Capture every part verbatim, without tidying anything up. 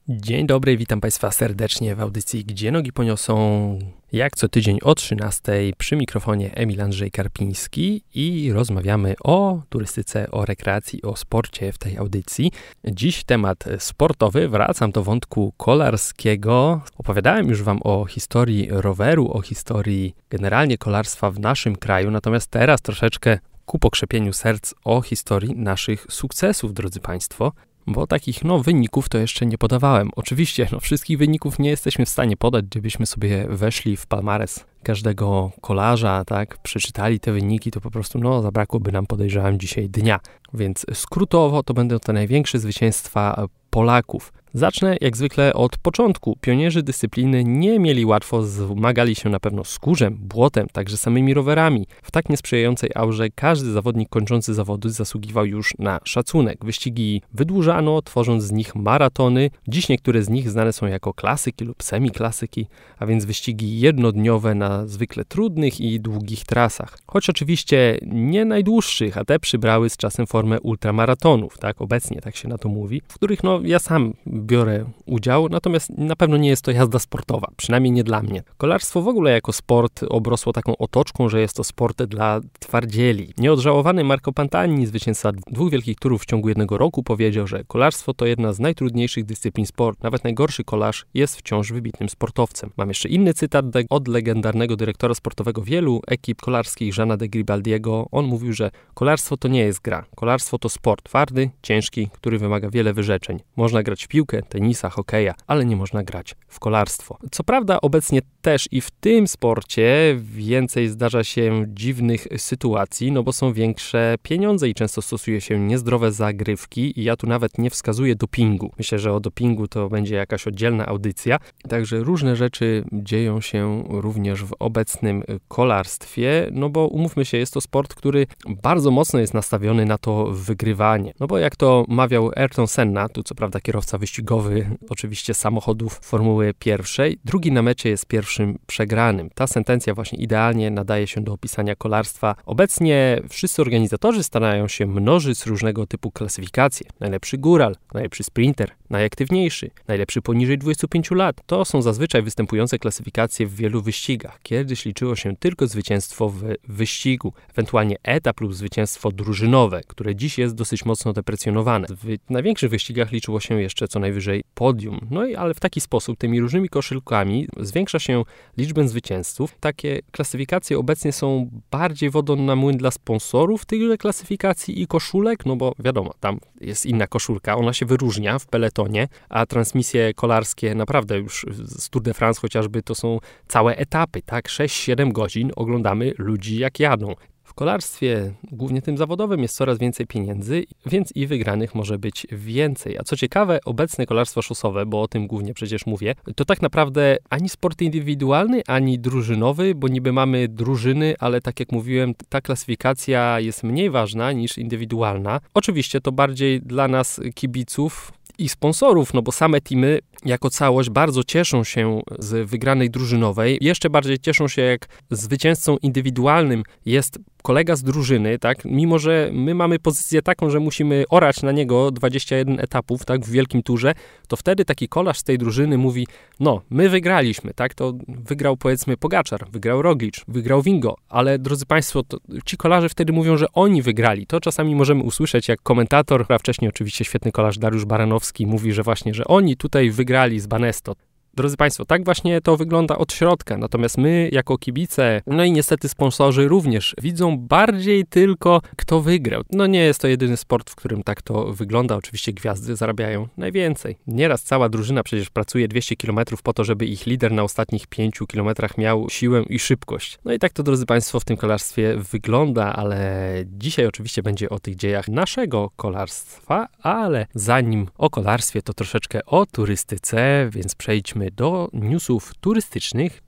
Dzień dobry, witam Państwa serdecznie w audycji Gdzie Nogi Poniosą. Jak co tydzień o trzynastej przy mikrofonie Emil Andrzej Karpiński i rozmawiamy o turystyce, o rekreacji, o sporcie w tej audycji. Dziś temat sportowy, wracam do wątku kolarskiego. Opowiadałem już Wam o historii roweru, o historii generalnie kolarstwa w naszym kraju, natomiast teraz troszeczkę ku pokrzepieniu serc o historii naszych sukcesów, drodzy Państwo. Bo takich no, wyników to jeszcze nie podawałem. Oczywiście no, wszystkich wyników nie jesteśmy w stanie podać, gdybyśmy sobie weszli w palmares każdego kolarza, tak, przeczytali te wyniki, to po prostu no, zabrakłoby nam, podejrzewam, dzisiaj dnia. Więc skrótowo to będą te największe zwycięstwa Polaków. Zacznę jak zwykle od początku. Pionierzy dyscypliny nie mieli łatwo, zmagali się na pewno z kurzem, błotem, także samymi rowerami. W tak niesprzyjającej aurze każdy zawodnik kończący zawody zasługiwał już na szacunek. Wyścigi wydłużano, tworząc z nich maratony. Dziś niektóre z nich znane są jako klasyki lub semiklasyki, a więc wyścigi jednodniowe na zwykle trudnych i długich trasach. Choć oczywiście nie najdłuższych, a te przybrały z czasem formę ultramaratonów, tak obecnie tak się na to mówi, w których no ja sam biorę udział, natomiast na pewno nie jest to jazda sportowa, przynajmniej nie dla mnie. Kolarstwo w ogóle jako sport obrosło taką otoczką, że jest to sport dla twardzieli. Nieodżałowany Marco Pantani, zwycięzca dwóch wielkich turów w ciągu jednego roku, powiedział, że kolarstwo to jedna z najtrudniejszych dyscyplin sport. Nawet najgorszy kolarz jest wciąż wybitnym sportowcem. Mam jeszcze inny cytat od legendarnego dyrektora sportowego wielu ekip kolarskich Jeana de Gribaldiego. On mówił, że kolarstwo to nie jest gra. Kolarstwo to sport twardy, ciężki, który wymaga wiele wyrzeczeń. Można grać w piłkę, tenisa, hokeja, ale nie można grać w kolarstwo. Co prawda obecnie też i w tym sporcie więcej zdarza się dziwnych sytuacji, no bo są większe pieniądze i często stosuje się niezdrowe zagrywki i ja tu nawet nie wskazuję dopingu. Myślę, że o dopingu to będzie jakaś oddzielna audycja. Także różne rzeczy dzieją się również w obecnym kolarstwie, no bo umówmy się, jest to sport, który bardzo mocno jest nastawiony na to wygrywanie. No bo jak to mawiał Ayrton Senna, tu co prawda kierowca wyścigowy oczywiście samochodów Formuły pierwszej, drugi na mecie jest pierwszym przegranym. Ta sentencja właśnie idealnie nadaje się do opisania kolarstwa. Obecnie wszyscy organizatorzy starają się mnożyć różnego typu klasyfikacje. Najlepszy góral, najlepszy sprinter, najaktywniejszy, najlepszy poniżej dwudziestu pięciu lat. To są zazwyczaj występujące klasyfikacje w wielu wyścigach. Kiedyś liczyło się tylko zwycięstwo w wyścigu, ewentualnie etap lub zwycięstwo drużynowe, które dziś jest dosyć mocno deprecjonowane. W największych wyścigach liczyło się jeszcze co najwyżej podium. No i ale w taki sposób, tymi różnymi koszulkami zwiększa się liczbę zwycięzców. Takie klasyfikacje obecnie są bardziej wodą na młyn dla sponsorów tychże klasyfikacji i koszulek, no bo wiadomo, tam jest inna koszulka, ona się wyróżnia w peletonie, a transmisje kolarskie naprawdę już z Tour de France chociażby to są całe etapy, tak? sześć siedem godzin oglądamy ludzi jak jadą. W kolarstwie, głównie tym zawodowym, jest coraz więcej pieniędzy, więc i wygranych może być więcej. A co ciekawe, obecne kolarstwo szosowe, bo o tym głównie przecież mówię, to tak naprawdę ani sport indywidualny, ani drużynowy, bo niby mamy drużyny, ale tak jak mówiłem, ta klasyfikacja jest mniej ważna niż indywidualna. Oczywiście to bardziej dla nas kibiców i sponsorów, no bo same teamy jako całość bardzo cieszą się z wygranej drużynowej. Jeszcze bardziej cieszą się, jak zwycięzcą indywidualnym jest kolega z drużyny, tak? Mimo że my mamy pozycję taką, że musimy orać na niego dwadzieścia jeden etapów, tak? W wielkim turze, to wtedy taki kolarz z tej drużyny mówi, no, my wygraliśmy, tak? To wygrał powiedzmy Pogaczar, wygrał Roglic, wygrał Vingo, ale drodzy Państwo, to ci kolarze wtedy mówią, że oni wygrali. To czasami możemy usłyszeć, jak komentator, a wcześniej oczywiście świetny kolarz Dariusz Baranowski mówi, że właśnie, że oni tutaj wygrali z Banesto. Drodzy Państwo, tak właśnie to wygląda od środka, natomiast my jako kibice, no i niestety sponsorzy również widzą bardziej tylko, kto wygrał. No nie jest to jedyny sport, w którym tak to wygląda. Oczywiście gwiazdy zarabiają najwięcej. Nieraz cała drużyna przecież pracuje dwieście kilometrów po to, żeby ich lider na ostatnich pięciu kilometrach miał siłę i szybkość. No i tak to, drodzy Państwo, w tym kolarstwie wygląda, ale dzisiaj oczywiście będzie o tych dziejach naszego kolarstwa, ale zanim o kolarstwie, to troszeczkę o turystyce, więc przejdźmy do newsów turystycznych.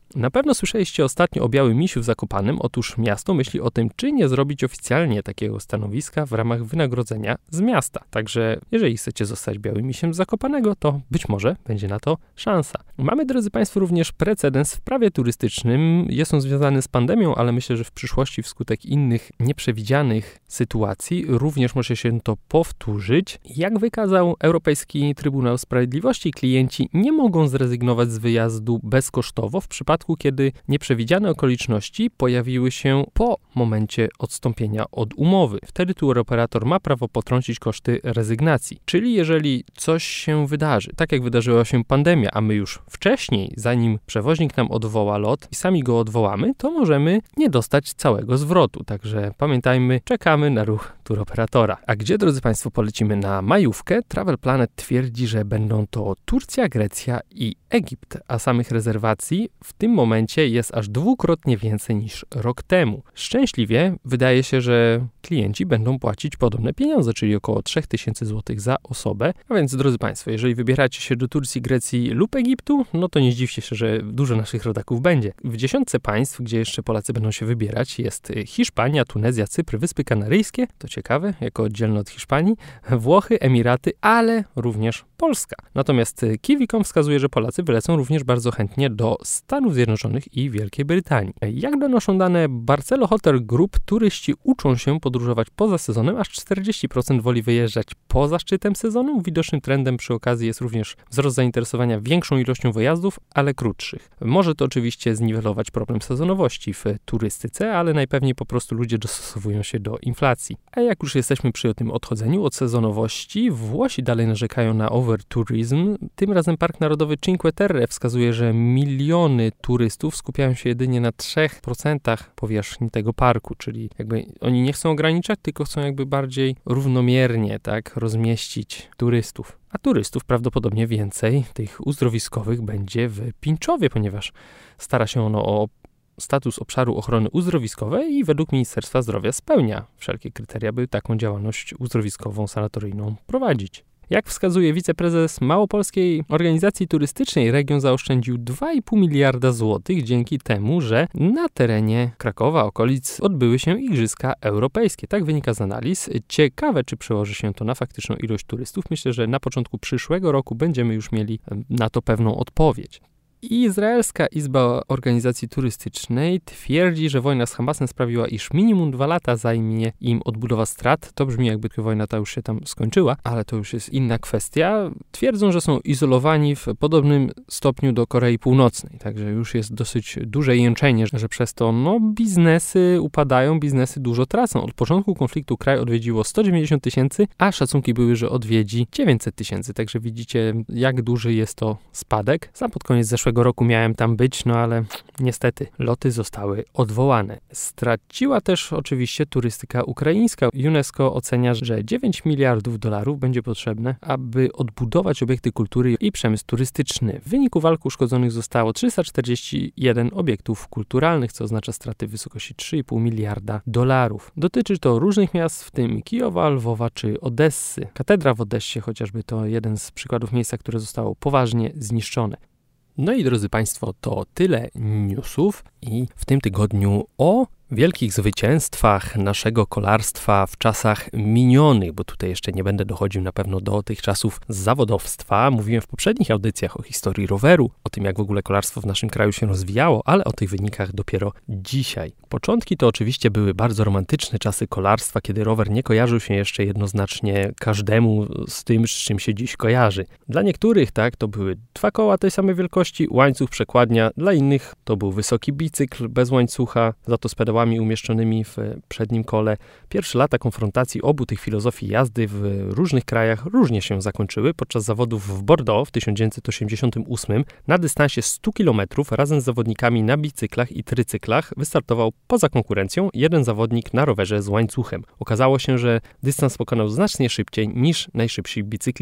Na pewno słyszeliście ostatnio o Białym Misiu w Zakopanem. Otóż miasto myśli o tym, czy nie zrobić oficjalnie takiego stanowiska w ramach wynagrodzenia z miasta. Także jeżeli chcecie zostać Białym Misiem z Zakopanego, to być może będzie na to szansa. Mamy, drodzy Państwo, również precedens w prawie turystycznym. Jest on związany z pandemią, ale myślę, że w przyszłości wskutek innych nieprzewidzianych sytuacji również może się to powtórzyć. Jak wykazał Europejski Trybunał Sprawiedliwości, klienci nie mogą zrezygnować z wyjazdu bezkosztowo w przypadku, kiedy nieprzewidziane okoliczności pojawiły się po momencie odstąpienia od umowy. Wtedy touroperator ma prawo potrącić koszty rezygnacji. Czyli jeżeli coś się wydarzy, tak jak wydarzyła się pandemia, a my już wcześniej, zanim przewoźnik nam odwoła lot i sami go odwołamy, to możemy nie dostać całego zwrotu. Także pamiętajmy, czekamy na ruch touroperatora. A gdzie, drodzy Państwo, polecimy na majówkę? Travel Planet twierdzi, że będą to Turcja, Grecja i Egipt, a samych rezerwacji w tym momencie jest aż dwukrotnie więcej niż rok temu. Szczęśliwie wydaje się, że klienci będą płacić podobne pieniądze, czyli około trzy tysiące złotych za osobę. A więc, drodzy Państwo, jeżeli wybieracie się do Turcji, Grecji lub Egiptu, no to nie zdziwcie się, że dużo naszych rodaków będzie. W dziesiątce państw, gdzie jeszcze Polacy będą się wybierać, jest Hiszpania, Tunezja, Cypr, Wyspy Kanaryjskie, to ciekawe, jako oddzielne od Hiszpanii, Włochy, Emiraty, ale również Polska. Natomiast Kiwi kropka com wskazuje, że Polacy wylecą również bardzo chętnie do Stanów Zjednoczonych i Wielkiej Brytanii. Jak donoszą dane Barcelo Hotel Group, turyści uczą się podróżować poza sezonem, aż czterdzieści procent woli wyjeżdżać poza szczytem sezonu. Widocznym trendem przy okazji jest również wzrost zainteresowania większą ilością wyjazdów, ale krótszych. Może to oczywiście zniwelować problem sezonowości w turystyce, ale najpewniej po prostu ludzie dostosowują się do inflacji. A jak już jesteśmy przy tym odchodzeniu od sezonowości, Włosi dalej narzekają na overtourism. Tym razem Park Narodowy Cinque Terre wskazuje, że miliony turystów skupiają się jedynie na trzech procentach powierzchni tego parku, czyli jakby oni nie chcą ograniczać, tylko chcą jakby bardziej równomiernie, tak, rozmieścić turystów. A turystów prawdopodobnie więcej, tych uzdrowiskowych, będzie w Pińczowie, ponieważ stara się ono o status obszaru ochrony uzdrowiskowej i według Ministerstwa Zdrowia spełnia wszelkie kryteria, by taką działalność uzdrowiskową, sanatoryjną prowadzić. Jak wskazuje wiceprezes Małopolskiej Organizacji Turystycznej, region zaoszczędził dwa i pół miliarda złotych dzięki temu, że na terenie Krakowa, okolic odbyły się Igrzyska Europejskie. Tak wynika z analiz. Ciekawe, czy przełoży się to na faktyczną ilość turystów. Myślę, że na początku przyszłego roku będziemy już mieli na to pewną odpowiedź. Izraelska Izba Organizacji Turystycznej twierdzi, że wojna z Hamasem sprawiła, iż minimum dwa lata zajmie im odbudowa strat. To brzmi, jakby ta wojna ta już się tam skończyła, ale to już jest inna kwestia. Twierdzą, że są izolowani w podobnym stopniu do Korei Północnej, także już jest dosyć duże jęczenie, że przez to no, biznesy upadają, biznesy dużo tracą. Od początku konfliktu kraj odwiedziło sto dziewięćdziesiąt tysięcy, a szacunki były, że odwiedzi dziewięćset tysięcy, także widzicie, jak duży jest to spadek. Sam pod koniec zeszłego roku miałem tam być, no ale niestety loty zostały odwołane. Straciła też oczywiście turystyka ukraińska. UNESCO ocenia, że dziewięć miliardów dolarów będzie potrzebne, aby odbudować obiekty kultury i przemysł turystyczny. W wyniku walk uszkodzonych zostało trzysta czterdzieści jeden obiektów kulturalnych, co oznacza straty w wysokości trzy i pół miliarda dolarów. Dotyczy to różnych miast, w tym Kijowa, Lwowa czy Odessy. Katedra w Odessie chociażby to jeden z przykładów miejsca, które zostało poważnie zniszczone. No i drodzy Państwo, to tyle newsów i w tym tygodniu o wielkich zwycięstwach naszego kolarstwa w czasach minionych, bo tutaj jeszcze nie będę dochodził na pewno do tych czasów zawodowstwa. Mówiłem w poprzednich audycjach o historii roweru, o tym jak w ogóle kolarstwo w naszym kraju się rozwijało, ale o tych wynikach dopiero dzisiaj. Początki to oczywiście były bardzo romantyczne czasy kolarstwa, kiedy rower nie kojarzył się jeszcze jednoznacznie każdemu z tym, z czym się dziś kojarzy. Dla niektórych tak, to były dwa koła tej samej wielkości, łańcuch, przekładnia, dla innych to był wysoki bicykl bez łańcucha, za to z pedałami umieszczonymi w przednim kole. Pierwsze lata konfrontacji obu tych filozofii jazdy w różnych krajach różnie się zakończyły. Podczas zawodów w Bordeaux w tysiąc dziewięćset osiemdziesiątym ósmym na dystansie stu kilometrów razem z zawodnikami na bicyklach i trycyklach wystartował poza konkurencją jeden zawodnik na rowerze z łańcuchem. Okazało się, że dystans pokonał znacznie szybciej niż najszybsi bicykliści.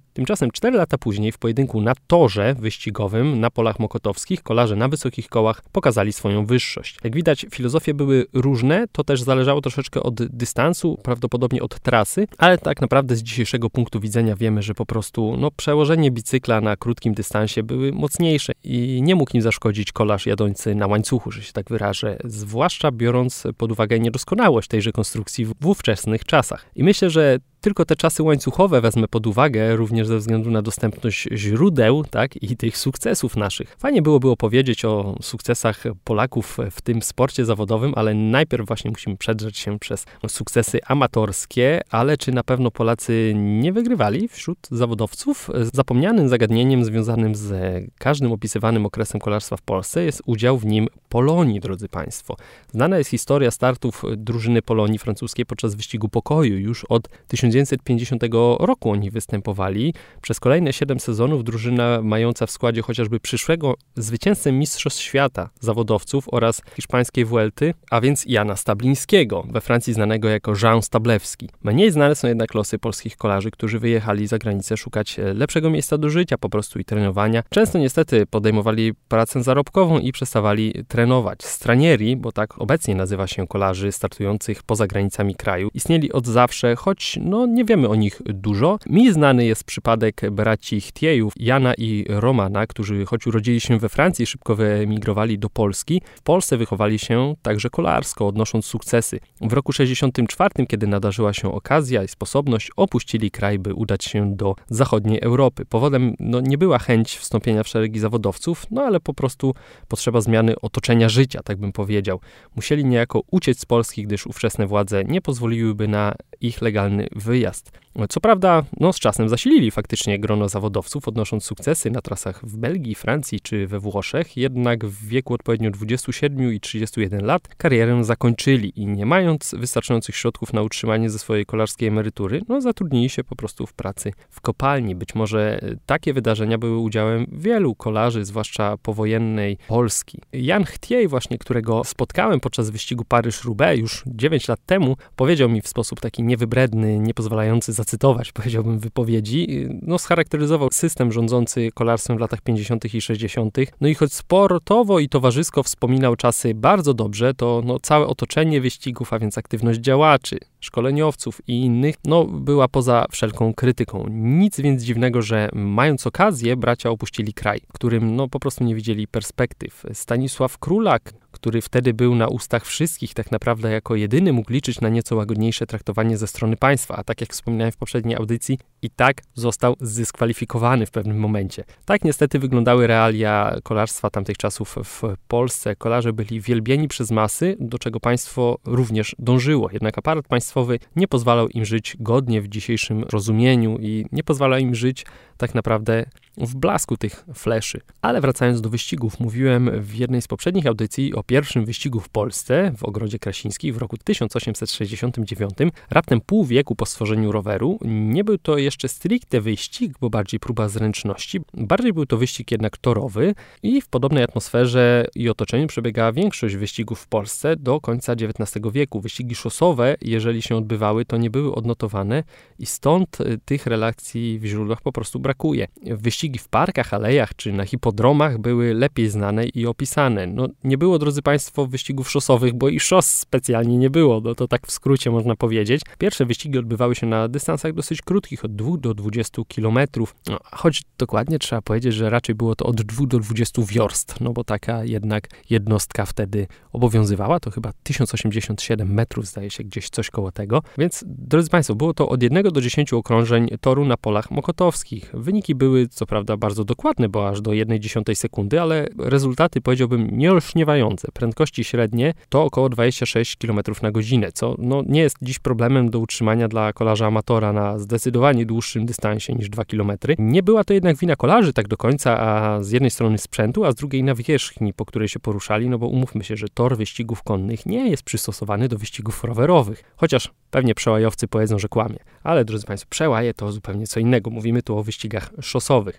Tymczasem cztery lata później w pojedynku na torze wyścigowym na polach mokotowskich kolarze na wysokich kołach pokazali swoją wyższość. Jak widać, filozofie były różne, to też zależało troszeczkę od dystansu, prawdopodobnie od trasy, ale tak naprawdę z dzisiejszego punktu widzenia wiemy, że po prostu no, przełożenie bicykla na krótkim dystansie były mocniejsze i nie mógł im zaszkodzić kolarz jadący na łańcuchu, że się tak wyrażę, zwłaszcza biorąc pod uwagę niedoskonałość tejże konstrukcji w ówczesnych czasach. I myślę, że tylko te czasy łańcuchowe wezmę pod uwagę, również ze względu na dostępność źródeł, tak, i tych sukcesów naszych. Fajnie byłoby opowiedzieć o sukcesach Polaków w tym sporcie zawodowym, ale najpierw właśnie musimy przedrzeć się przez sukcesy amatorskie, ale czy na pewno Polacy nie wygrywali wśród zawodowców? Zapomnianym zagadnieniem związanym z każdym opisywanym okresem kolarstwa w Polsce jest udział w nim Polonii, drodzy Państwo. Znana jest historia startów drużyny Polonii francuskiej podczas wyścigu pokoju już od tysiąc dziewięćset pięćdziesiątego roku oni występowali. Przez kolejne siedem sezonów drużyna mająca w składzie chociażby przyszłego zwycięzcę Mistrzostw Świata zawodowców oraz hiszpańskiej Vuelty, a więc Jana Stablińskiego, we Francji znanego jako Jean Stablewski. Mniej znane są jednak losy polskich kolarzy, którzy wyjechali za granicę szukać lepszego miejsca do życia po prostu i trenowania. Często niestety podejmowali pracę zarobkową i przestawali trenować. Stranieri, bo tak obecnie nazywa się kolarzy startujących poza granicami kraju, istnieli od zawsze, choć no nie wiemy o nich dużo. Mi znany jest przypadek braci Chtiejów, Jana i Romana, którzy choć urodzili się we Francji, szybko wyemigrowali do Polski. W Polsce wychowali się także kolarsko, odnosząc sukcesy. W roku sześćdziesiątym czwartym, kiedy nadarzyła się okazja i sposobność, opuścili kraj, by udać się do zachodniej Europy. Powodem no, nie była chęć wstąpienia w szeregi zawodowców, no ale po prostu potrzeba zmiany otoczenia życia, tak bym powiedział. Musieli niejako uciec z Polski, gdyż ówczesne władze nie pozwoliłyby na ich legalny wyjazd. Co prawda, no z czasem zasilili faktycznie grono zawodowców, odnosząc sukcesy na trasach w Belgii, Francji czy we Włoszech, jednak w wieku odpowiednio dwudziestu siedmiu i trzydziestu jeden lat karierę zakończyli i nie mając wystarczających środków na utrzymanie ze swojej kolarskiej emerytury, no zatrudnili się po prostu w pracy w kopalni. Być może takie wydarzenia były udziałem wielu kolarzy, zwłaszcza powojennej Polski. Jan Chtiej właśnie, którego spotkałem podczas wyścigu Paryż-Roubaix już dziewięć lat temu, powiedział mi w sposób taki niewybredny, nie pozwalający zacytować, powiedziałbym, wypowiedzi, no scharakteryzował system rządzący kolarstwem w latach pięćdziesiątych i sześćdziesiątych. No i choć sportowo i towarzysko wspominał czasy bardzo dobrze, to no, całe otoczenie wyścigów, a więc aktywność działaczy, szkoleniowców i innych, no była poza wszelką krytyką. Nic więc dziwnego, że mając okazję, bracia opuścili kraj, w którym no po prostu nie widzieli perspektyw. Stanisław Królak, który wtedy był na ustach wszystkich, tak naprawdę jako jedyny mógł liczyć na nieco łagodniejsze traktowanie ze strony państwa, a tak jak wspominałem w poprzedniej audycji, i tak został zdyskwalifikowany w pewnym momencie. Tak niestety wyglądały realia kolarstwa tamtych czasów w Polsce. Kolarze byli wielbieni przez masy, do czego państwo również dążyło. Jednak aparat państwowy nie pozwalał im żyć godnie w dzisiejszym rozumieniu i nie pozwalał im żyć tak naprawdę w blasku tych fleszy. Ale wracając do wyścigów, mówiłem w jednej z poprzednich audycji o pierwszym wyścigu w Polsce w Ogrodzie Krasińskich w roku tysiąc osiemset sześćdziesiątym dziewiątym, raptem pół wieku po stworzeniu roweru. Nie był to jeszcze stricte wyścig, bo bardziej próba zręczności. Bardziej był to wyścig jednak torowy i w podobnej atmosferze i otoczeniu przebiegała większość wyścigów w Polsce do końca dziewiętnastego wieku. Wyścigi szosowe, jeżeli się odbywały, to nie były odnotowane i stąd tych relacji w źródłach po prostu brakuje. Wyścigi w parkach, alejach czy na hipodromach były lepiej znane i opisane. No, nie było, drodzy Państwo, wyścigów szosowych, bo i szos specjalnie nie było, no to tak w skrócie można powiedzieć. Pierwsze wyścigi odbywały się na dystansach dosyć krótkich, od dwóch do dwudziestu kilometrów, no, choć dokładnie trzeba powiedzieć, że raczej było to od dwóch do dwudziestu wiorst, no bo taka jednak jednostka wtedy obowiązywała, to chyba tysiąc osiemdziesiąt siedem metrów, zdaje się, gdzieś coś koło tego. Więc, drodzy Państwo, było to od jednego do dziesięciu okrążeń toru na polach mokotowskich. Wyniki były, co prawda, bardzo dokładne, bo aż do jednej dziesiątej sekundy, ale rezultaty, powiedziałbym, nieolśniewające. Prędkości średnie to około dwadzieścia sześć kilometrów na godzinę, co no, nie jest dziś problemem do utrzymania dla kolarza amatora na zdecydowanie dłuższym dystansie niż dwa kilometry. Nie była to jednak wina kolarzy tak do końca, a z jednej strony sprzętu, a z drugiej nawierzchni, po której się poruszali, no bo umówmy się, że tor wyścigów konnych nie jest przystosowany do wyścigów rowerowych. Chociaż pewnie przełajowcy powiedzą, że kłamie. Ale, drodzy Państwo, przełaje to zupełnie co innego. Mówimy tu o wyścigach szosowych.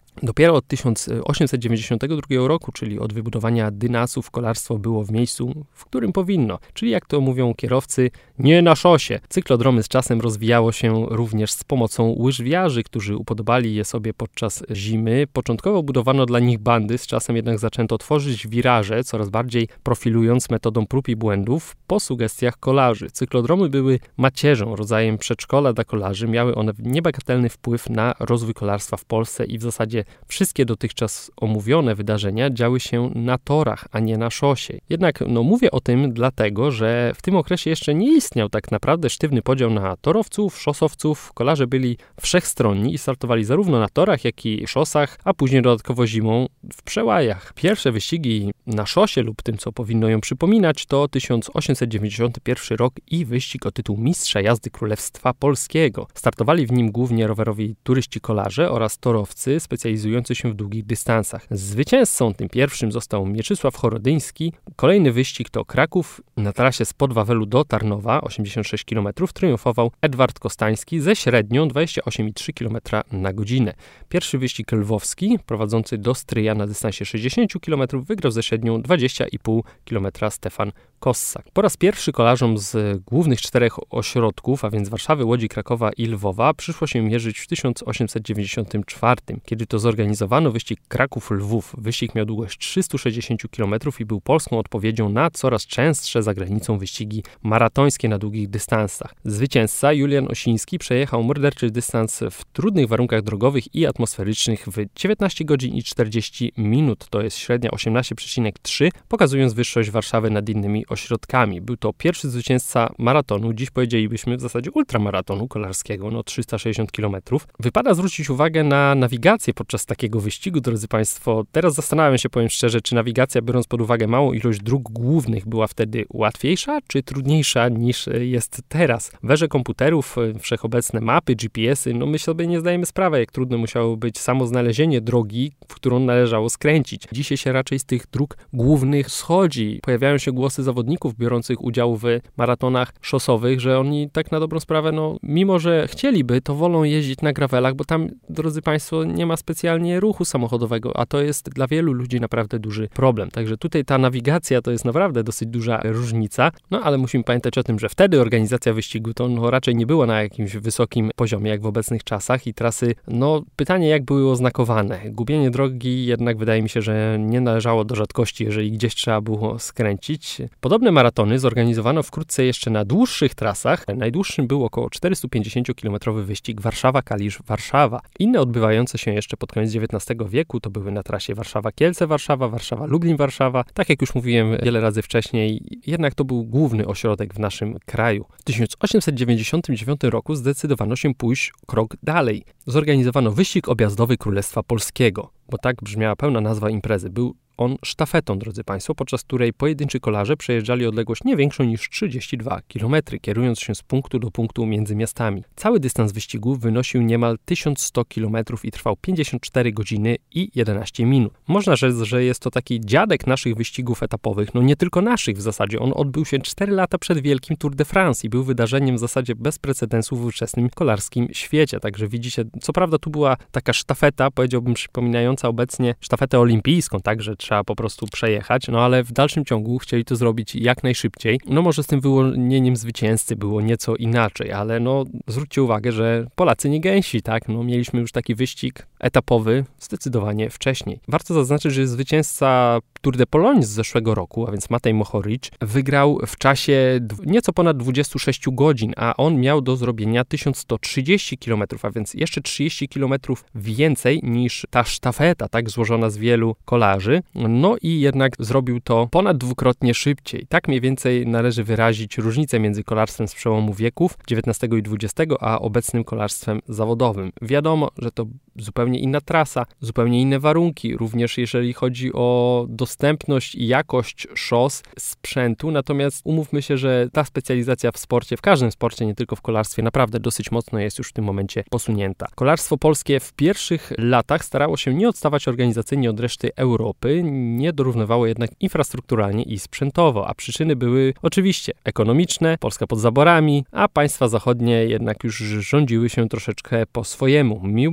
Dopiero od tysiąc osiemset dziewięćdziesiątego drugiego roku, czyli od wybudowania dynasów, kolarstwo było w miejscu, w którym powinno. Czyli jak to mówią kierowcy, nie na szosie. Cyklodromy z czasem rozwijało się również z pomocą łyżwiarzy, którzy upodobali je sobie podczas zimy. Początkowo budowano dla nich bandy, z czasem jednak zaczęto tworzyć wiraże, coraz bardziej profilując metodą prób i błędów po sugestiach kolarzy. Cyklodromy były macierzą, rodzajem przedszkola dla kolarzy. Miały one niebagatelny wpływ na rozwój kolarstwa w Polsce i w zasadzie wszystkie dotychczas omówione wydarzenia działy się na torach, a nie na szosie. Jednak no, mówię o tym dlatego, że w tym okresie jeszcze nie istniał tak naprawdę sztywny podział na torowców, szosowców. Kolarze byli wszechstronni i startowali zarówno na torach, jak i szosach, a później dodatkowo zimą w przełajach. Pierwsze wyścigi na szosie lub tym, co powinno ją przypominać, to tysiąc osiemset dziewięćdziesiąty pierwszy rok i wyścig o tytuł Mistrza Jazdy Królestwa Polskiego. Startowali w nim głównie rowerowi turyści kolarze oraz torowcy specjalizujący się w długich dystansach. Zwycięzcą tym pierwszym został Mieczysław Chorodyński. Kolejny wyścig to Kraków. Na trasie spod Wawelu do Tarnowa, osiemdziesiąt sześć kilometrów, triumfował Edward Kostański ze średnią dwadzieścia osiem przecinek trzy kilometra na godzinę. Pierwszy wyścig lwowski, prowadzący do Stryja na dystansie sześćdziesiąt kilometrów, wygrał ze średnią dwadzieścia i pół kilometra Stefan Kossak. Po raz pierwszy kolarzom z głównych czterech ośrodków, a więc Warszawy, Łodzi, Krakowa i Lwowa, przyszło się mierzyć w tysiąc osiemset dziewięćdziesiątym czwartym, kiedy to zorganizowano wyścig Kraków-Lwów. Wyścig miał długość trzysta sześćdziesiąt kilometrów i był polską odpowiedzią na coraz częstsze za granicą wyścigi maratońskie na długich dystansach. Zwycięzca Julian Osiński przejechał morderczy dystans w trudnych warunkach drogowych i atmosferycznych w dziewiętnaście godzin i czterdzieści minut, to jest średnia osiemnaście przecinek trzy, pokazując wyższość Warszawy nad innymi ośrodkami. Był to pierwszy zwycięzca maratonu, dziś powiedzielibyśmy w zasadzie ultramaratonu kolarskiego, no trzysta sześćdziesiąt kilometrów. Wypada zwrócić uwagę na nawigację podczas takiego wyścigu, drodzy Państwo. Teraz zastanawiam się, powiem szczerze, czy nawigacja, biorąc pod uwagę małą ilość dróg głównych, była wtedy łatwiejsza, czy trudniejsza niż jest teraz. W erze komputerów, wszechobecne mapy, G P S y, no my sobie nie zdajemy sprawy, jak trudno musiało być samo znalezienie drogi, w którą należało skręcić. Dzisiaj się raczej z tych dróg głównych schodzi. Pojawiają się głosy zawodników biorących udział w maratonach szosowych, że oni tak na dobrą sprawę, no mimo że chcieliby, to wolą jeździć na gravelach, bo tam, drodzy Państwo, nie ma specjalnie ruchu samochodowego, a to jest dla wielu ludzi naprawdę duży problem. Także tutaj ta nawigacja to jest naprawdę dosyć duża różnica, no ale musimy pamiętać o tym, że wtedy organizacja wyścigu to no, raczej nie była na jakimś wysokim poziomie, jak w obecnych czasach i trasy, no pytanie jak były oznakowane. Gubienie drogi jednak wydaje mi się, że nie należało do rzadkości, jeżeli gdzieś trzeba było skręcić. Podobne maratony zorganizowano wkrótce jeszcze na dłuższych trasach. Najdłuższym był około czterystupięćdziesięciokilometrowy wyścig Warszawa-Kalisz-Warszawa. Inne odbywające się jeszcze pod koniec dziewiętnastego wieku to były na trasie Warszawa-Kielce-Warszawa, Warszawa-Lublin-Warszawa. Tak jak już mówiłem wiele razy wcześniej, jednak to był główny ośrodek w naszym kraju. W tysiąc osiemset dziewięćdziesiątym dziewiątym roku zdecydowano się pójść krok dalej. Zorganizowano wyścig objazdowy Królestwa Polskiego, bo tak brzmiała pełna nazwa imprezy. Był on sztafetą, drodzy Państwo, podczas której pojedynczy kolarze przejeżdżali odległość nie większą niż trzydzieści dwa kilometry, kierując się z punktu do punktu między miastami. Cały dystans wyścigu wynosił niemal tysiąc sto kilometrów i trwał pięćdziesiąt cztery godziny i jedenaście minut. Można rzec, że jest to taki dziadek naszych wyścigów etapowych, no nie tylko naszych w zasadzie. On odbył się cztery lata przed wielkim Tour de France i był wydarzeniem w zasadzie bez precedensu w ówczesnym kolarskim świecie. Także widzicie, co prawda tu była taka sztafeta, powiedziałbym, przypominająca obecnie sztafetę olimpijską, także trzeba po prostu przejechać, no ale w dalszym ciągu chcieli to zrobić jak najszybciej. No może z tym wyłonieniem zwycięzcy było nieco inaczej, ale no zwróćcie uwagę, że Polacy nie gęsi, tak? No mieliśmy już taki wyścig etapowy zdecydowanie wcześniej. Warto zaznaczyć, że zwycięzca Tour de Pologne z zeszłego roku, a więc Matej Mohoric, wygrał w czasie nieco ponad dwadzieścia sześć godzin, a on miał do zrobienia tysiąc sto trzydzieści kilometrów, a więc jeszcze trzydzieści kilometrów więcej niż ta sztafeta, tak złożona z wielu kolarzy. No i jednak zrobił to ponad dwukrotnie szybciej. Tak mniej więcej należy wyrazić różnicę między kolarstwem z przełomu wieków dziewiętnastego i dwudziestego, a obecnym kolarstwem zawodowym. Wiadomo, że to zupełnie inna trasa, zupełnie inne warunki, również jeżeli chodzi o dostępność i jakość szos, sprzętu, natomiast umówmy się, że ta specjalizacja w sporcie, w każdym sporcie, nie tylko w kolarstwie, naprawdę dosyć mocno jest już w tym momencie posunięta. Kolarstwo polskie w pierwszych latach starało się nie odstawać organizacyjnie od reszty Europy, nie dorównywało jednak infrastrukturalnie i sprzętowo, a przyczyny były oczywiście ekonomiczne, Polska pod zaborami, a państwa zachodnie jednak już rządziły się troszeczkę po swojemu. Mimo to w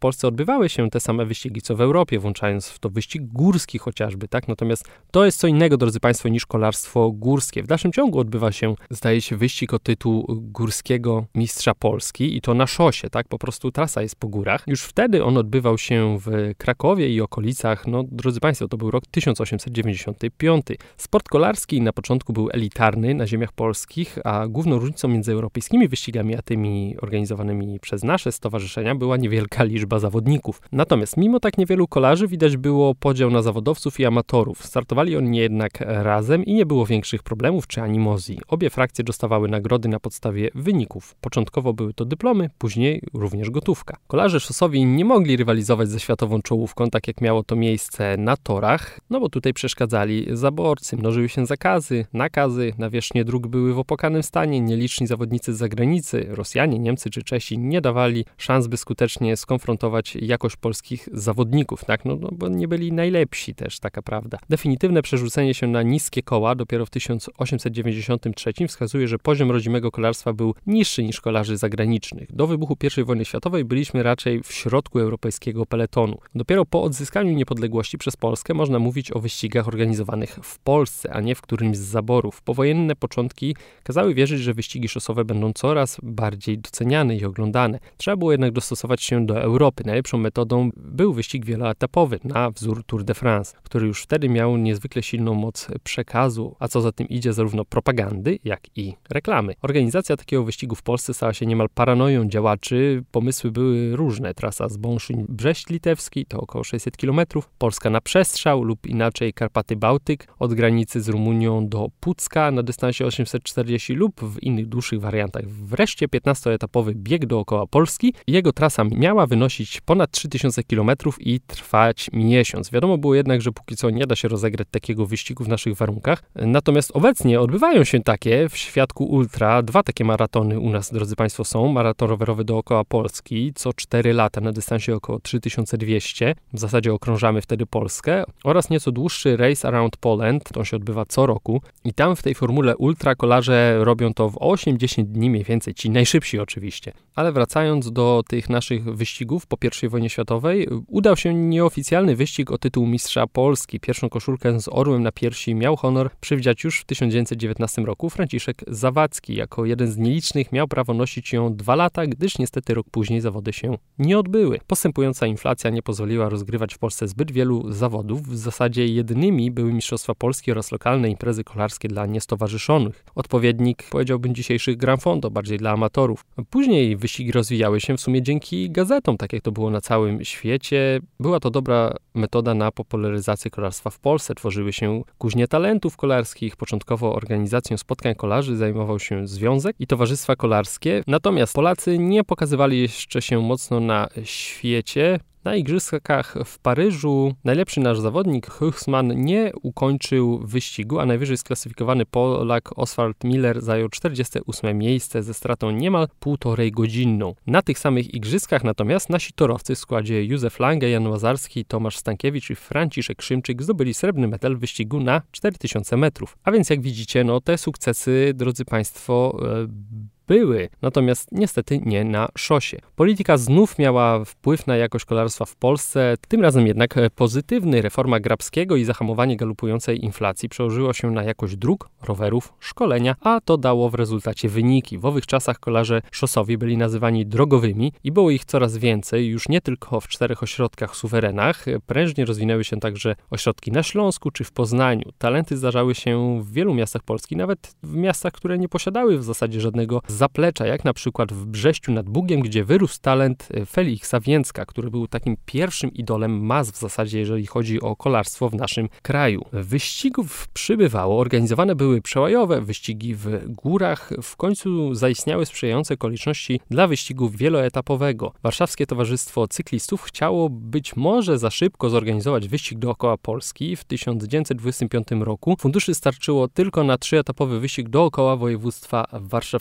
Polsce odbywały się te same wyścigi, co w Europie, włączając w to wyścig górski chociażby, tak? Natomiast to jest co innego, drodzy Państwo, niż kolarstwo górskie. W dalszym ciągu odbywa się, zdaje się, wyścig o tytuł górskiego mistrza Polski i to na szosie, tak? Po prostu trasa jest po górach. Już wtedy on odbywał się w Krakowie i okolicach, no drodzy Państwo, to był rok tysiąc osiemset dziewięćdziesiąty piąty. Sport kolarski na początku był elitarny na ziemiach polskich, a główną różnicą między europejskimi wyścigami a tymi organizowanymi przez nasze stowarzyszenia była niewielka liczba zawodników. Natomiast mimo tak niewielu kolarzy widać było podział na zawodowców i amatorów. Startowali oni jednak razem i nie było większych problemów czy animozji. Obie frakcje dostawały nagrody na podstawie wyników. Początkowo były to dyplomy, później również gotówka. Kolarze szosowi nie mogli rywalizować ze światową czołówką, tak jak miało to miejsce na torach, no bo tutaj przeszkadzali zaborcy, mnożyły się zakazy, nakazy, nawierzchnie dróg były w opłakanym stanie, nieliczni zawodnicy z zagranicy, Rosjanie, Niemcy czy Czesi nie dawali szans, by skutecznie skonfrontować jakość polskich zawodników, tak? No, no bo nie byli najlepsi też, taka prawda. Definitywne przerzucenie się na niskie koła dopiero w tysiąc osiemset dziewięćdziesiątym trzecim wskazuje, że poziom rodzimego kolarstwa był niższy niż kolarzy zagranicznych. Do wybuchu pierwszej wojny światowej byliśmy raczej w środku europejskiego peletonu. Dopiero po odzyskaniu niepodległości przez Polskę można mówić o wyścigach organizowanych w Polsce, a nie w którymś z zaborów. Powojenne początki kazały wierzyć, że wyścigi szosowe będą coraz bardziej doceniane i oglądane. Trzeba było jednak dostosować się do Europy. Najlepszą metodą był wyścig wieloetapowy na wzór Tour de France, który już wtedy miał niezwykle silną moc przekazu, a co za tym idzie zarówno propagandy, jak i reklamy. Organizacja takiego wyścigu w Polsce stała się niemal paranoją działaczy. Pomysły były różne. Trasa z Bąszyń-Brześć Litewski to około sześćset kilometrów, Polska na przestrzał lub inaczej Karpaty-Bałtyk od granicy z Rumunią do Pucka na dystansie osiemset czterdzieści lub w innych dłuższych wariantach. Wreszcie piętnastoetapowy bieg dookoła Polski. Jego trasa miała wynosić ponad trzy tysiące kilometrów i trwać miesiąc. Wiadomo było jednak, że póki co nie da się rozegrać takiego wyścigu w naszych warunkach. Natomiast obecnie odbywają się takie w świadku ultra. Dwa takie maratony u nas, drodzy Państwo, są. Maraton rowerowy dookoła Polski co cztery lata na dystansie około trzy tysiące dwieście. W zasadzie okrążamy wtedy Polskę. Oraz nieco dłuższy Race Around Poland. To się odbywa co roku. I tam w tej formule ultra kolarze robią to w osiem dziesięć dni mniej więcej. Ci najszybsi oczywiście. Ale wracając do tych naszych wyścigów po pierwszej wojnie światowej, udał się nieoficjalny wyścig o tytuł mistrza Polski. Pierwszą koszulkę z orłem na piersi miał honor przywdziać już w tysiąc dziewięćset dziewiętnastym roku Franciszek Zawadzki. Jako jeden z nielicznych miał prawo nosić ją dwa lata, gdyż niestety rok później zawody się nie odbyły. Postępująca inflacja nie pozwoliła rozgrywać w Polsce zbyt wielu zawodów. W zasadzie jedynymi były Mistrzostwa Polski oraz lokalne imprezy kolarskie dla niestowarzyszonych. Odpowiednik, powiedziałbym, dzisiejszych Gran Fondo, bardziej dla amatorów. Później wyścigi rozwijały się w sumie dzięki gazetom, tak jak to było na całym świecie. Była to dobra metoda na popularyzację kolarstwa w Polsce. Tworzyły się kuźnie talentów kolarskich. Początkowo organizacją spotkań kolarzy zajmował się Związek i Towarzystwa Kolarskie. Natomiast Polacy nie pokazywali jeszcze się mocno na świecie. Na igrzyskach w Paryżu najlepszy nasz zawodnik Huchsmann nie ukończył wyścigu, a najwyżej sklasyfikowany Polak Oswald Miller zajął czterdzieste ósme miejsce ze stratą niemal półtorej godzinną. Na tych samych igrzyskach natomiast nasi torowcy w składzie Józef Lange, Jan Łazarski, Tomasz Stankiewicz i Franciszek Szymczyk zdobyli srebrny medal w wyścigu na cztery tysiące metrów. A więc jak widzicie, no te sukcesy, drodzy Państwo, e, były, natomiast niestety nie na szosie. Polityka znów miała wpływ na jakość kolarstwa w Polsce, tym razem jednak pozytywny. Reforma Grabskiego i zahamowanie galopującej inflacji przełożyło się na jakość dróg, rowerów, szkolenia, a to dało w rezultacie wyniki. W owych czasach kolarze szosowi byli nazywani drogowymi i było ich coraz więcej, już nie tylko w czterech ośrodkach suwerenach. Prężnie rozwinęły się także ośrodki na Śląsku czy w Poznaniu. Talenty zdarzały się w wielu miastach Polski, nawet w miastach, które nie posiadały w zasadzie żadnego zaplecza, jak na przykład w Brześciu nad Bugiem, gdzie wyrósł talent Feliksa Więcka, który był takim pierwszym idolem mas w zasadzie, jeżeli chodzi o kolarstwo w naszym kraju. Wyścigów przybywało, organizowane były przełajowe wyścigi w górach, w końcu zaistniały sprzyjające okoliczności dla wyścigu wieloetapowego. Warszawskie Towarzystwo Cyklistów chciało być może za szybko zorganizować wyścig dookoła Polski. W tysiąc dziewięćset dwudziestym piątym roku funduszy starczyło tylko na trzyetapowy wyścig dookoła województwa warszawskiego.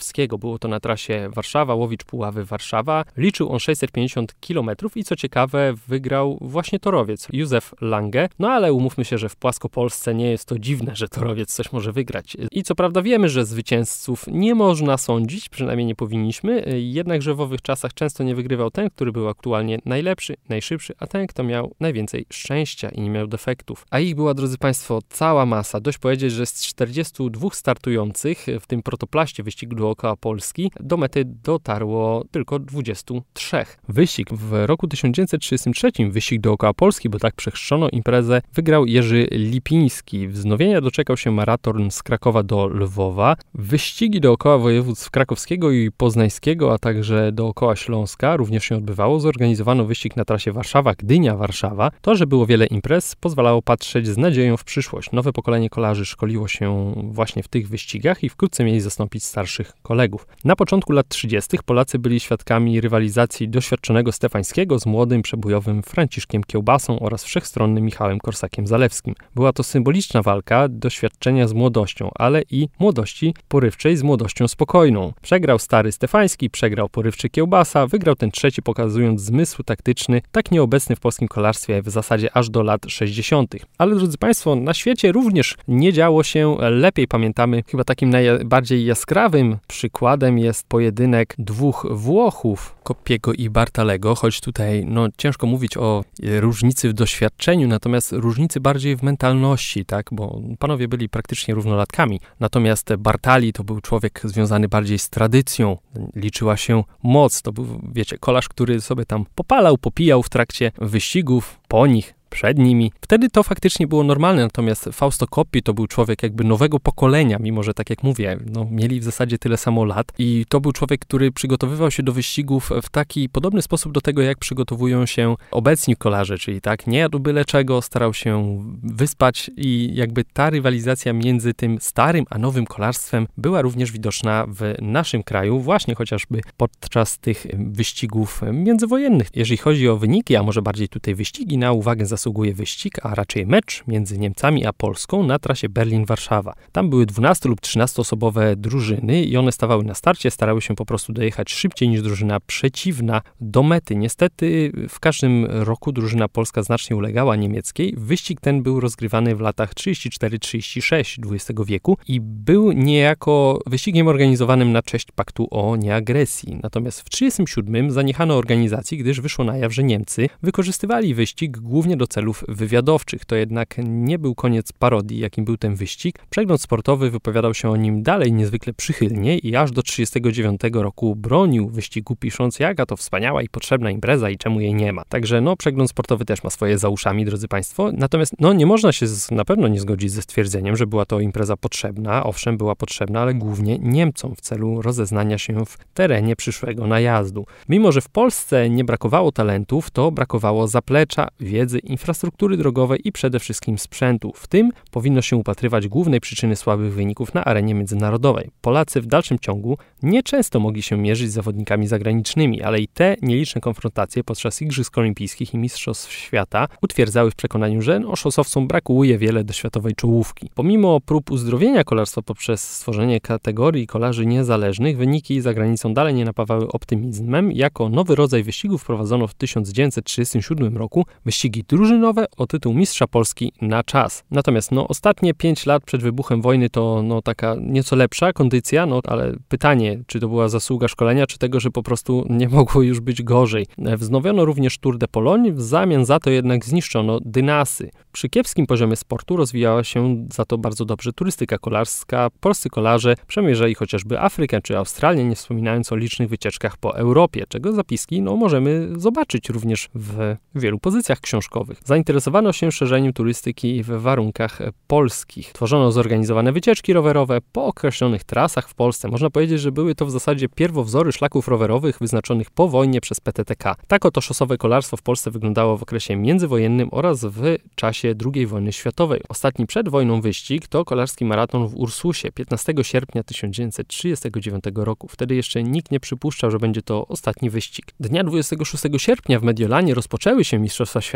było to na trasie Warszawa-Łowicz Puławy Warszawa. Liczył on sześćset pięćdziesiąt kilometrów i co ciekawe wygrał właśnie torowiec Józef Lange. No ale umówmy się, że w Płaskopolsce nie jest to dziwne, że torowiec coś może wygrać. I co prawda wiemy, że zwycięzców nie można sądzić, przynajmniej nie powinniśmy, jednakże w owych czasach często nie wygrywał ten, który był aktualnie najlepszy, najszybszy, a ten, kto miał najwięcej szczęścia i nie miał defektów. A ich była, drodzy Państwo, cała masa. Dość powiedzieć, że z czterdziestu dwóch startujących w tym protoplaście wyścigu dookoła Polski do mety dotarło tylko dwudziestu trzech. Wyścig w roku tysiąc dziewięćset trzydziestym trzecim, wyścig dookoła Polski, bo tak przechrzczono imprezę, wygrał Jerzy Lipiński. Wznowienia doczekał się maraton z Krakowa do Lwowa. Wyścigi dookoła województw krakowskiego i poznańskiego, a także dookoła Śląska również się odbywało. Zorganizowano wyścig na trasie Warszawa-Gdynia-Warszawa. To, że było wiele imprez, pozwalało patrzeć z nadzieją w przyszłość. Nowe pokolenie kolarzy szkoliło się właśnie w tych wyścigach i wkrótce mieli zastąpić starszych kolegów. Na początku lat trzydziestych Polacy byli świadkami rywalizacji doświadczonego Stefańskiego z młodym, przebojowym Franciszkiem Kiełbasą oraz wszechstronnym Michałem Korsakiem-Zalewskim. Była to symboliczna walka doświadczenia z młodością, ale i młodości porywczej z młodością spokojną. Przegrał stary Stefański, przegrał porywczy Kiełbasa, wygrał ten trzeci, pokazując zmysł taktyczny, tak nieobecny w polskim kolarstwie w zasadzie aż do lat sześćdziesiątych. Ale drodzy Państwo, na świecie również nie działo się lepiej. Pamiętamy, chyba takim najbardziej jaskrawym przykładem jest pojedynek dwóch Włochów, Coppiego i Bartalego, choć tutaj no, ciężko mówić o różnicy w doświadczeniu, natomiast różnicy bardziej w mentalności, tak, bo panowie byli praktycznie równolatkami. Natomiast Bartali to był człowiek związany bardziej z tradycją, liczyła się moc, to był, wiecie, kolarz, który sobie tam popalał, popijał w trakcie wyścigów, po nich, przed nimi. Wtedy to faktycznie było normalne, natomiast Fausto Coppi to był człowiek jakby nowego pokolenia, mimo że tak jak mówię, no, mieli w zasadzie tyle samo lat i to był człowiek, który przygotowywał się do wyścigów w taki podobny sposób do tego, jak przygotowują się obecni kolarze, czyli tak, nie jadł byle czego, starał się wyspać i jakby ta rywalizacja między tym starym a nowym kolarstwem była również widoczna w naszym kraju, właśnie chociażby podczas tych wyścigów międzywojennych. Jeżeli chodzi o wyniki, a może bardziej tutaj wyścigi, na uwagę zasługuje wyścig, a raczej mecz między Niemcami a Polską na trasie Berlin-Warszawa. Tam były dwunasto- lub trzynastoosobowe drużyny i one stawały na starcie, starały się po prostu dojechać szybciej niż drużyna przeciwna do mety. Niestety w każdym roku drużyna polska znacznie ulegała niemieckiej. Wyścig ten był rozgrywany w latach trzydziestym czwartym trzydziestym szóstym dwudziestego wieku i był niejako wyścigiem organizowanym na cześć paktu o nieagresji. Natomiast w trzydziestym siódmym zaniechano organizacji, gdyż wyszło na jaw, że Niemcy wykorzystywali wyścig głównie do celów wywiadowczych. To jednak nie był koniec parodii, jakim był ten wyścig. Przegląd sportowy wypowiadał się o nim dalej niezwykle przychylnie i aż do trzydziestego dziewiątego roku bronił wyścigu, pisząc, jaka to wspaniała i potrzebna impreza i czemu jej nie ma. Także no, przegląd sportowy też ma swoje za uszami, drodzy Państwo. Natomiast no, nie można się z, na pewno nie zgodzić ze stwierdzeniem, że była to impreza potrzebna. Owszem, była potrzebna, ale głównie Niemcom w celu rozeznania się w terenie przyszłego najazdu. Mimo że w Polsce nie brakowało talentów, to brakowało zaplecza, wiedzy, infrastruktury drogowej i przede wszystkim sprzętu. W tym powinno się upatrywać głównej przyczyny słabych wyników na arenie międzynarodowej. Polacy w dalszym ciągu nieczęsto mogli się mierzyć z zawodnikami zagranicznymi, ale i te nieliczne konfrontacje podczas Igrzysk Olimpijskich i Mistrzostw Świata utwierdzały w przekonaniu, że no, szosowcom brakuje wiele do światowej czołówki. Pomimo prób uzdrowienia kolarstwa poprzez stworzenie kategorii kolarzy niezależnych, wyniki za granicą dalej nie napawały optymizmem. Jako nowy rodzaj wyścigów wprowadzono w tysiąc dziewięćset trzydziestym siódmym roku wyścigi drużynowe o tytuł mistrza Polski na czas. Natomiast no, ostatnie pięć lat przed wybuchem wojny to no, taka nieco lepsza kondycja, no ale pytanie, czy to była zasługa szkolenia, czy tego, że po prostu nie mogło już być gorzej. Wznowiono również Tour de Pologne, w zamian za to jednak zniszczono dynasy. Przy kiepskim poziomie sportu rozwijała się za to bardzo dobrze turystyka kolarska. Polscy kolarze przemierzali chociażby Afrykę czy Australię, nie wspominając o licznych wycieczkach po Europie, czego zapiski no, możemy zobaczyć również w wielu pozycjach książkowych. Zainteresowano się szerzeniem turystyki w warunkach polskich. Tworzono zorganizowane wycieczki rowerowe po określonych trasach w Polsce. Można powiedzieć, że były to w zasadzie pierwowzory szlaków rowerowych wyznaczonych po wojnie przez P T T K. Tak oto szosowe kolarstwo w Polsce wyglądało w okresie międzywojennym oraz w czasie drugiej wojny światowej. Ostatni przed wojną wyścig to kolarski maraton w Ursusie piętnastego sierpnia tysiąc dziewięćset trzydziestego dziewiątego roku. Wtedy jeszcze nikt nie przypuszczał, że będzie to ostatni wyścig. Dnia dwudziestego szóstego sierpnia w Mediolanie rozpoczęły się Mistrzostwa Świata, w których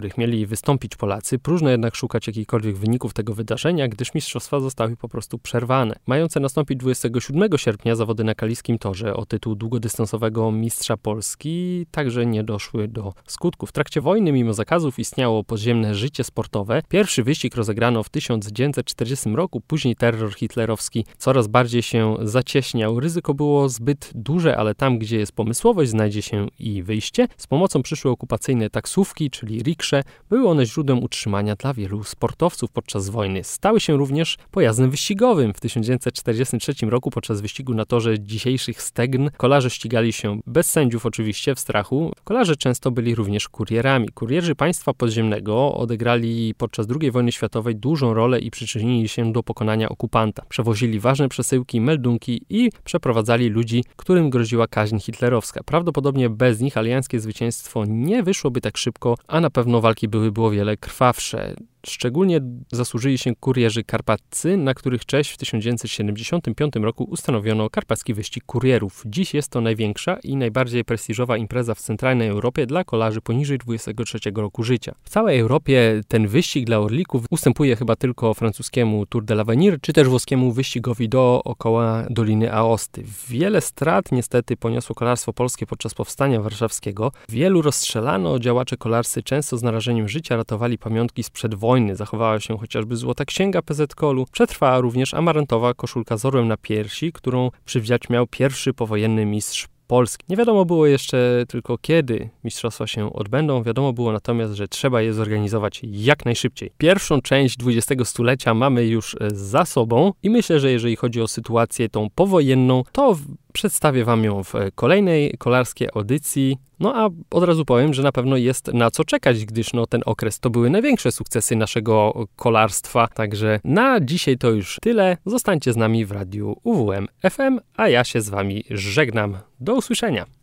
których mieli wystąpić Polacy. Próżno jednak szukać jakichkolwiek wyników tego wydarzenia, gdyż mistrzostwa zostały po prostu przerwane. Mające nastąpić dwudziestego siódmego sierpnia zawody na Kaliskim Torze o tytuł długodystansowego mistrza Polski także nie doszły do skutku. W trakcie wojny, mimo zakazów, istniało podziemne życie sportowe. Pierwszy wyścig rozegrano w tysiąc dziewięćset czterdziestym roku, później terror hitlerowski coraz bardziej się zacieśniał. Ryzyko było zbyt duże, ale tam, gdzie jest pomysłowość, znajdzie się i wyjście. Z pomocą przyszły okupacyjne taksówki, czyli riksze. Były one źródłem utrzymania dla wielu sportowców podczas wojny. Stały się również pojazdem wyścigowym. W tysiąc dziewięćset czterdziestym trzecim roku podczas wyścigu na torze dzisiejszych Stegn kolarze ścigali się bez sędziów oczywiście, w strachu. Kolarze często byli również kurierami. Kurierzy państwa podziemnego odegrali podczas drugiej wojny światowej dużą rolę i przyczynili się do pokonania okupanta. Przewozili ważne przesyłki, meldunki i przeprowadzali ludzi, którym groziła kaźń hitlerowska. Prawdopodobnie bez nich alianckie zwycięstwo nie wyszłoby tak szybko, a na pewno walki byłyby o wiele krwawsze. Szczególnie zasłużyli się kurierzy karpaccy, na których cześć w tysiąc dziewięćset siedemdziesiątym piątym roku ustanowiono Karpacki Wyścig Kurierów. Dziś jest to największa i najbardziej prestiżowa impreza w centralnej Europie dla kolarzy poniżej dwudziestego trzeciego roku życia. W całej Europie ten wyścig dla orlików ustępuje chyba tylko francuskiemu Tour de l'Avenir, czy też włoskiemu wyścigowi dookoła Doliny Aosty. Wiele strat niestety poniosło kolarstwo polskie podczas powstania warszawskiego. Wielu rozstrzelano, działacze kolarscy często z narażeniem życia ratowali pamiątki sprzed wojny. Zachowała się chociażby Złota Księga P Z K O L-u. Przetrwała również amarantowa koszulka z orłem na piersi, którą przywdziać miał pierwszy powojenny mistrz Polski. Nie wiadomo było jeszcze tylko, kiedy mistrzostwa się odbędą. Wiadomo było natomiast, że trzeba je zorganizować jak najszybciej. Pierwszą część dwudziestego stulecia mamy już za sobą i myślę, że jeżeli chodzi o sytuację tą powojenną, to przedstawię Wam ją w kolejnej kolarskiej audycji. No a od razu powiem, że na pewno jest na co czekać, gdyż no, ten okres to były największe sukcesy naszego kolarstwa. Także na dzisiaj to już tyle. Zostańcie z nami w radiu U W M F M, a ja się z Wami żegnam. Do usłyszenia.